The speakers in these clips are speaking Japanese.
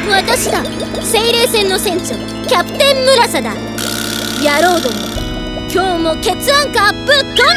私だ、精霊船の船長キャプテン村瀬だ。野郎ども、今日も血アンカーぶっ飛んでくぞ。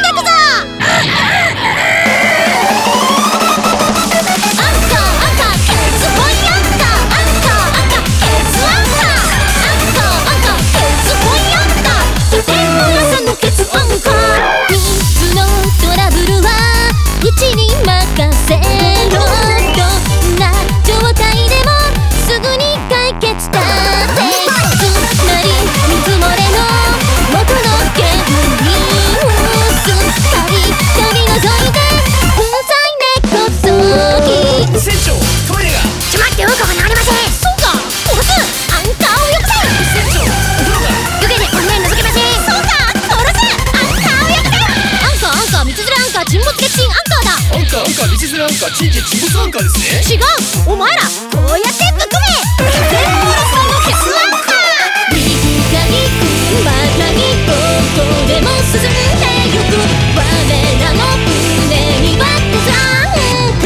道連れアンカー、沈没アンカーですね。 違う、お前らこうやってぶっ込め。全部のさんのケツアンカー。右かにまたにどこでも進んでゆく我らの船にはござんか。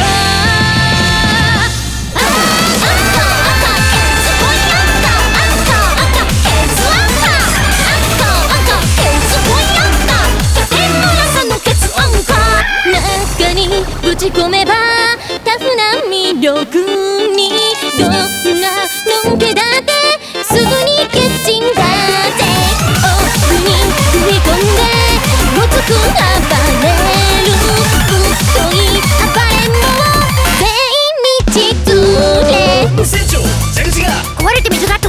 アンカーケツポイアンカー、アンカーケツアンカー、アンカーケツポイアンカー、全部のさんのケツアンカー。中にぶち込めばタフな魅力に、どんなのんけだってすぐに決心だぜ。奥に踏み込んでごつく暴れる太い暴れん坊を全員道連れ。 船長、蛇口が壊れて水が